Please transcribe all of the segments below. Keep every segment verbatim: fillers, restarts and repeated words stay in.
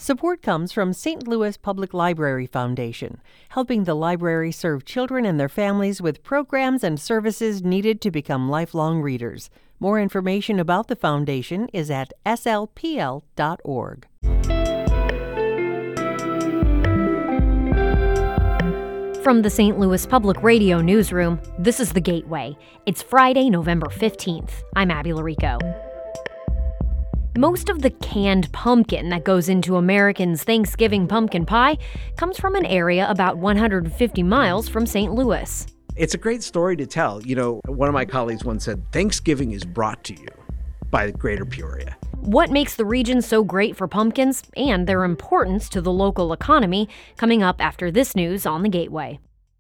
Support comes from Saint Louis Public Library Foundation, helping the library serve children and their families with programs and services needed to become lifelong readers. More information about the foundation is at s l p l dot org. From the Saint Louis Public Radio newsroom, this is The Gateway. It's Friday, November fifteenth. I'm Abby Larico. Most of the canned pumpkin that goes into Americans' Thanksgiving pumpkin pie comes from an area about one hundred fifty miles from Saint Louis. It's a great story to tell. You know, one of my colleagues once said, Thanksgiving is brought to you by Greater Peoria. What makes the region so great for pumpkins and their importance to the local economy, coming up after this news on The Gateway.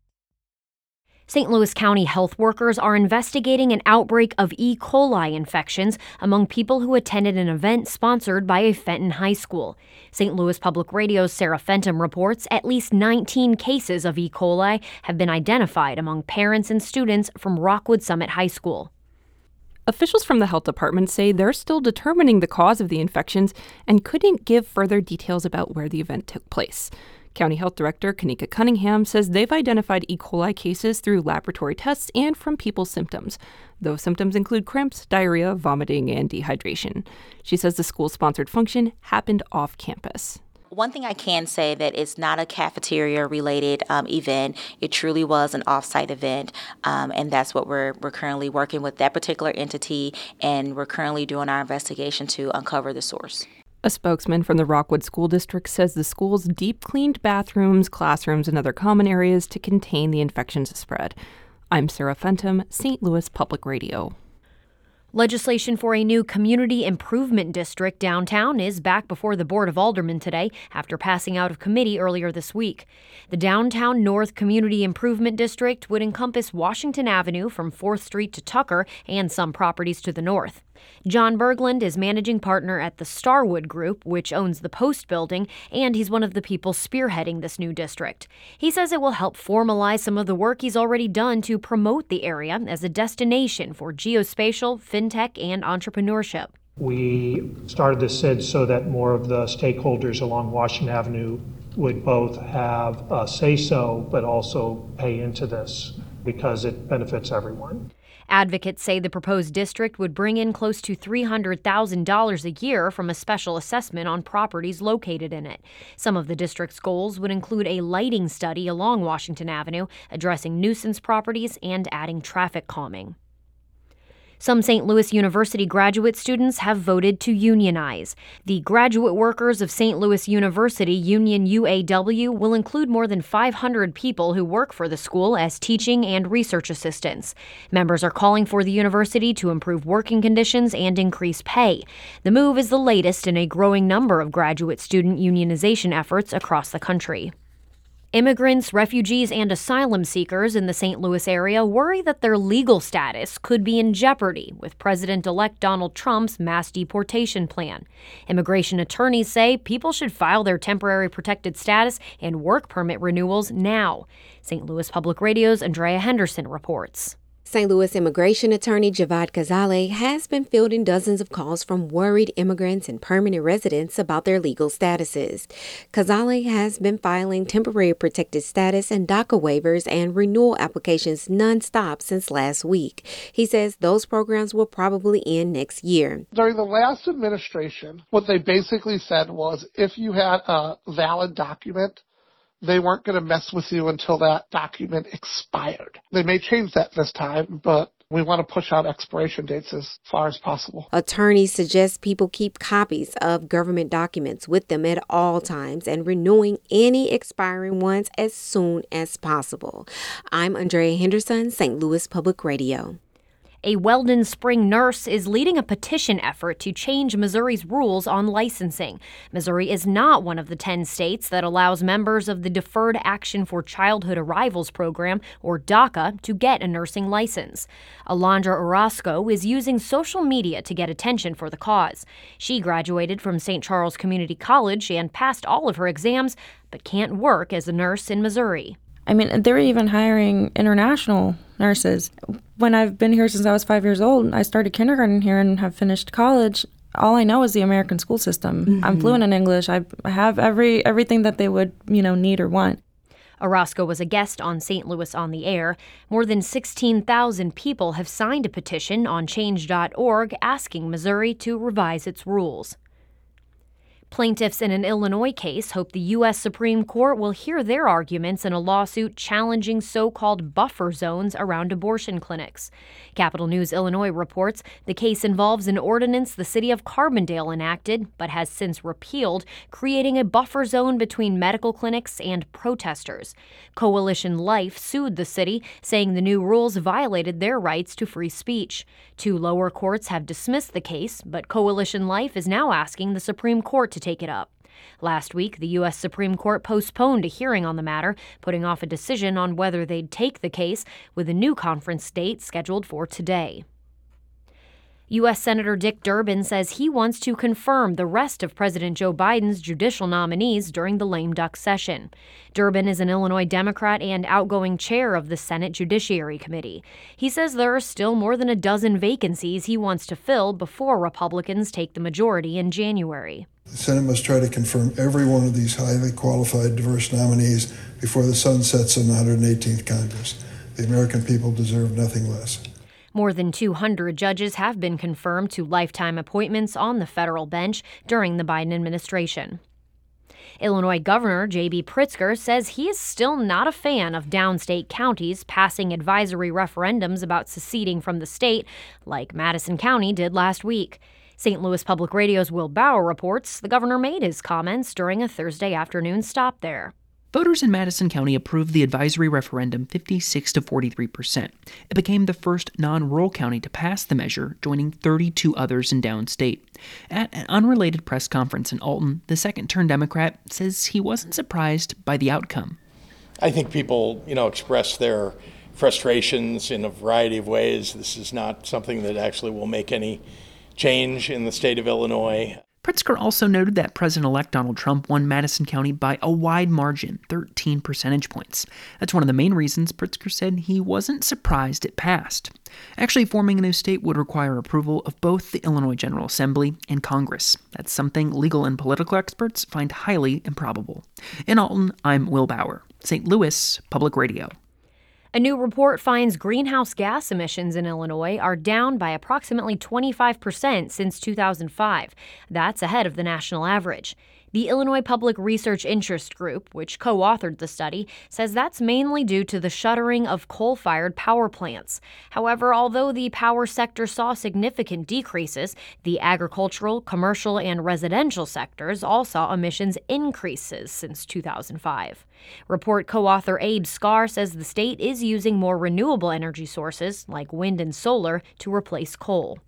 Saint Louis County health workers are investigating an outbreak of E. coli infections among people who attended an event sponsored by a Fenton high school. Saint Louis Public Radio's Sarah Fenton reports at least nineteen cases of E. coli have been identified among parents and students from Rockwood Summit High School. Officials from the health department say they're still determining the cause of the infections and couldn't give further details about where the event took place. County Health Director Kanika Cunningham says they've identified E. coli cases through laboratory tests and from people's symptoms. Those symptoms include cramps, diarrhea, vomiting, and dehydration. She says the school-sponsored function happened off campus. One thing I can say that it's not a cafeteria-related um, event. It truly was an off-site event, um, and that's what we're we're currently working with that particular entity, and we're currently doing our investigation to uncover the source. A spokesman from the Rockwood School District says the school's deep-cleaned bathrooms, classrooms, and other common areas to contain the infection's spread. I'm Sarah Fenton, Saint Louis Public Radio. Legislation for a new community improvement district downtown is back before the Board of Aldermen today after passing out of committee earlier this week. The Downtown North Community Improvement District would encompass Washington Avenue from fourth Street to Tucker and some properties to the north. John Berglund is managing partner at the Starwood Group, which owns the Post Building, and he's one of the people spearheading this new district. He says it will help formalize some of the work he's already done to promote the area as a destination for geospatial, fintech, and entrepreneurship. We started this S I D so that more of the stakeholders along Washington Avenue would both have a say-so, but also pay into this because it benefits everyone. Advocates say the proposed district would bring in close to three hundred thousand dollars a year from a special assessment on properties located in it. Some of the district's goals would include a lighting study along Washington Avenue, addressing nuisance properties, and adding traffic calming. Some Saint Louis University graduate students have voted to unionize. The Graduate Workers of Saint Louis University Union U A W will include more than five hundred people who work for the school as teaching and research assistants. Members are calling for the university to improve working conditions and increase pay. The move is the latest in a growing number of graduate student unionization efforts across the country. Immigrants, refugees, and asylum seekers in the Saint Louis area worry that their legal status could be in jeopardy with President-elect Donald Trump's mass deportation plan. Immigration attorneys say people should file their temporary protected status and work permit renewals now. Saint Louis Public Radio's Andrea Henderson reports. Saint Louis immigration attorney Javad Ghazaleh has been fielding dozens of calls from worried immigrants and permanent residents about their legal statuses. Ghazaleh has been filing temporary protected status and DACA waivers and renewal applications nonstop since last week. He says those programs will probably end next year. During the last administration, what they basically said was if you had a valid document, they weren't going to mess with you until that document expired. They may change that this time, but we want to push out expiration dates as far as possible. Attorneys suggest people keep copies of government documents with them at all times and renewing any expiring ones as soon as possible. I'm Andrea Henderson, Saint Louis Public Radio. A Weldon Spring nurse is leading a petition effort to change Missouri's rules on licensing. Missouri is not one of the ten states that allows members of the Deferred Action for Childhood Arrivals program, or DACA, to get a nursing license. Alondra Orozco is using social media to get attention for the cause. She graduated from Saint Charles Community College and passed all of her exams, but can't work as a nurse in Missouri. I mean, they're even hiring international nurses. When I've been here since I was five years old, I started kindergarten here and have finished college. all I know is the American school system. Mm-hmm. I'm fluent in English. I have every everything that they would, you know, need or want. Orozco was a guest on Saint Louis on the Air. More than sixteen thousand people have signed a petition on change dot org asking Missouri to revise its rules. Plaintiffs in an Illinois case hope the U S Supreme Court will hear their arguments in a lawsuit challenging so-called buffer zones around abortion clinics. Capital News Illinois reports the case involves an ordinance the city of Carbondale enacted, but has since repealed, creating a buffer zone between medical clinics and protesters. Coalition Life sued the city, saying the new rules violated their rights to free speech. Two lower courts have dismissed the case, but Coalition Life is now asking the Supreme Court to take it up. Last week, the U S Supreme Court postponed a hearing on the matter, putting off a decision on whether they'd take the case, with a new conference date scheduled for today. U S Senator Dick Durbin says he wants to confirm the rest of President Joe Biden's judicial nominees during the lame duck session. Durbin is an Illinois Democrat and outgoing chair of the Senate Judiciary Committee. He says there are still more than a dozen vacancies he wants to fill before Republicans take the majority in January. The Senate must try to confirm every one of these highly qualified, diverse nominees before the sun sets in the one hundred eighteenth Congress. The American people deserve nothing less. More than two hundred judges have been confirmed to lifetime appointments on the federal bench during the Biden administration. Illinois Governor J B Pritzker says he is still not a fan of downstate counties passing advisory referendums about seceding from the state, like Madison County did last week. Saint Louis Public Radio's Will Bauer reports the governor made his comments during a Thursday afternoon stop there. Voters in Madison County approved the advisory referendum fifty-six to forty-three percent. It became the first non-rural county to pass the measure, joining thirty-two others in downstate. At an unrelated press conference in Alton, the second-term Democrat says he wasn't surprised by the outcome. I think people, you know, express their frustrations in a variety of ways. This is not something that actually will make any change in the state of Illinois. Pritzker also noted that President-elect Donald Trump won Madison County by a wide margin, thirteen percentage points. That's one of the main reasons Pritzker said he wasn't surprised it passed. Actually, forming a new state would require approval of both the Illinois General Assembly and Congress. That's something legal and political experts find highly improbable. In Alton, I'm Will Bauer, Saint Louis Public Radio. A new report finds greenhouse gas emissions in Illinois are down by approximately twenty-five percent since two thousand five. That's ahead of the national average. The Illinois Public Research Interest Group, which co-authored the study, says that's mainly due to the shuttering of coal-fired power plants. However, although the power sector saw significant decreases, the agricultural, commercial, and residential sectors all saw emissions increases since two thousand five. Report co-author Abe Scar says the state is using more renewable energy sources, like wind and solar, to replace coal.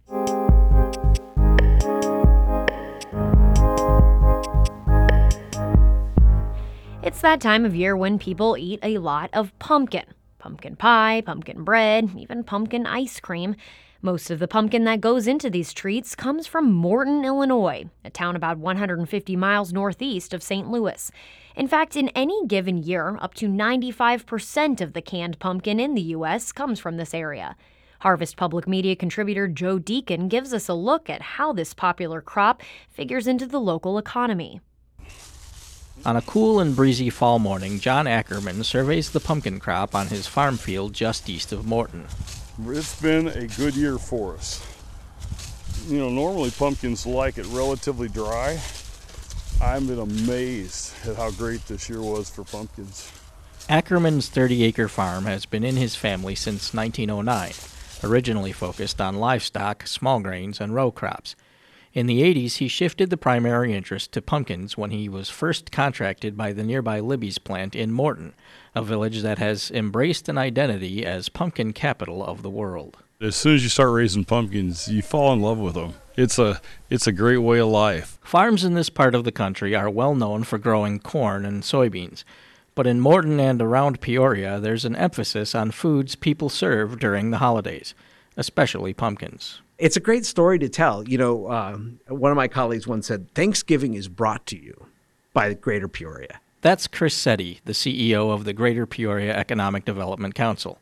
It's that time of year when people eat a lot of pumpkin. Pumpkin pie, pumpkin bread, even pumpkin ice cream. Most of the pumpkin that goes into these treats comes from Morton, Illinois, a town about one hundred fifty miles northeast of Saint Louis. In fact, in any given year, up to ninety-five percent of the canned pumpkin in the U S comes from this area. Harvest Public Media contributor Joe Deacon gives us a look at how this popular crop figures into the local economy. On a cool and breezy fall morning, John Ackerman surveys the pumpkin crop on his farm field just east of Morton. It's been a good year for us. You know, normally pumpkins like it relatively dry. I've been amazed at how great this year was for pumpkins. Ackerman's thirty-acre farm has been in his family since nineteen oh nine, originally focused on livestock, small grains, and row crops. In the eighties, he shifted the primary interest to pumpkins when he was first contracted by the nearby Libby's plant in Morton, a village that has embraced an identity as pumpkin capital of the world. As soon as you start raising pumpkins, you fall in love with them. It's a it's a great way of life. Farms in this part of the country are well known for growing corn and soybeans. But in Morton and around Peoria, there's an emphasis on foods people serve during the holidays, especially pumpkins. It's a great story to tell. You know, um, one of my colleagues once said, Thanksgiving is brought to you by Greater Peoria. That's Chris Setti, the C E O of the Greater Peoria Economic Development Council.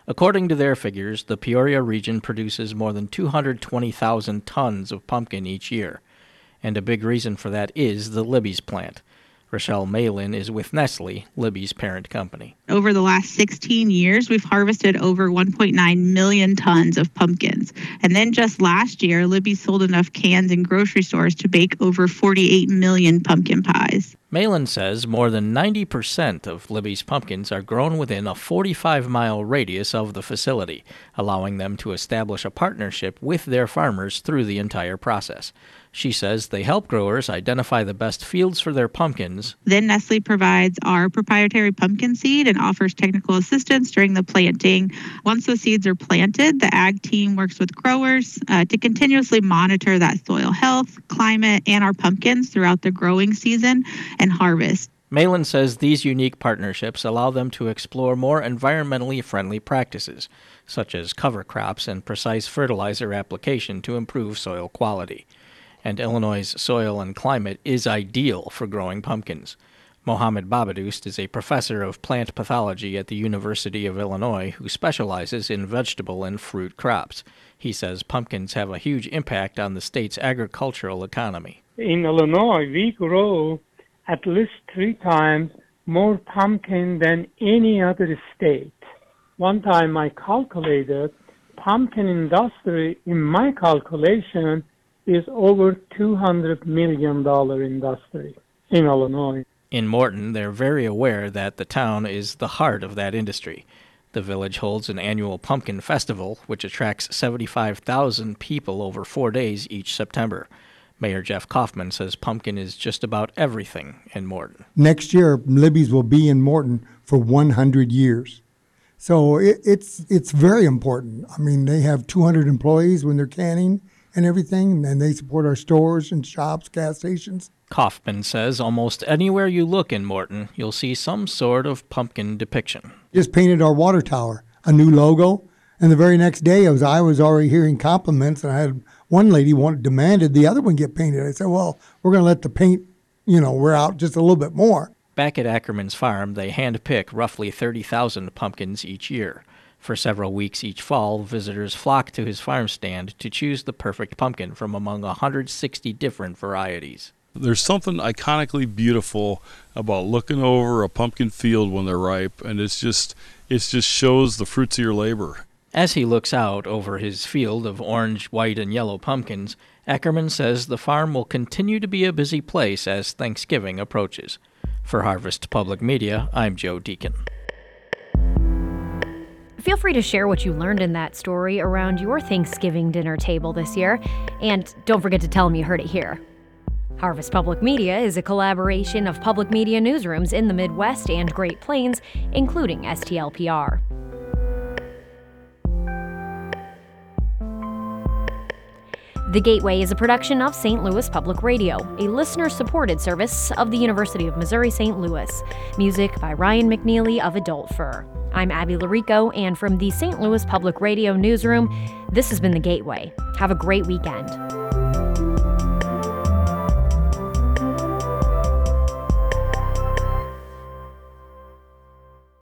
According to their figures, the Peoria region produces more than two hundred twenty thousand tons of pumpkin each year. And a big reason for that is the Libby's plant. Rochelle Malin is with Nestle, Libby's parent company. Over the last sixteen years, we've harvested over one point nine million tons of pumpkins. And then just last year, Libby sold enough cans in grocery stores to bake over forty-eight million pumpkin pies. Malin says more than ninety percent of Libby's pumpkins are grown within a forty-five mile radius of the facility, allowing them to establish a partnership with their farmers through the entire process. She says they help growers identify the best fields for their pumpkins. Then Nestle provides our proprietary pumpkin seed and offers technical assistance during the planting. Once the seeds are planted, the ag team works with growers uh, to continuously monitor that soil health, climate, and our pumpkins throughout the growing season and harvest. Malin says these unique partnerships allow them to explore more environmentally friendly practices, such as cover crops and precise fertilizer application to improve soil quality. And Illinois' soil and climate is ideal for growing pumpkins. Mohammed Babadoust is a professor of plant pathology at the University of Illinois who specializes in vegetable and fruit crops. He says pumpkins have a huge impact on the state's agricultural economy. In Illinois, we grow at least three times more pumpkin than any other state. One time I calculated, pumpkin industry, in my calculation, is over two hundred million dollars industry in Illinois. In Morton, they're very aware that the town is the heart of that industry. The village holds an annual pumpkin festival, which attracts seventy-five thousand people over four days each September. Mayor Jeff Kaufman says pumpkin is just about everything in Morton. Next year, Libby's will be in Morton for one hundred years. So it, it's it's very important. I mean, they have two hundred employees when they're canning and everything, and they support our stores and shops, gas stations. Kaufman says almost anywhere you look in Morton, you'll see some sort of pumpkin depiction. Just painted our water tower, a new logo, and the very next day I was, I was already hearing compliments, and I had one lady wanted, demanded the other one get painted. I said, well, we're going to let the paint, you know, wear out just a little bit more. Back at Ackerman's farm, they hand-pick roughly thirty thousand pumpkins each year. For several weeks each fall, visitors flock to his farm stand to choose the perfect pumpkin from among one hundred sixty different varieties. There's something iconically beautiful about looking over a pumpkin field when they're ripe, and it's just it just shows the fruits of your labor. As he looks out over his field of orange, white, and yellow pumpkins, Ackerman says the farm will continue to be a busy place as Thanksgiving approaches. For Harvest Public Media, I'm Joe Deacon. Feel free to share what you learned in that story around your Thanksgiving dinner table this year, and don't forget to tell them you heard it here. Harvest Public Media is a collaboration of public media newsrooms in the Midwest and Great Plains, including S T L P R. The Gateway is a production of Saint Louis Public Radio, a listener-supported service of the University of Missouri-Saint Louis. Music by Ryan McNeely of Adult Fur. I'm Abby Larico, and from the Saint Louis Public Radio newsroom, this has been The Gateway. Have a great weekend.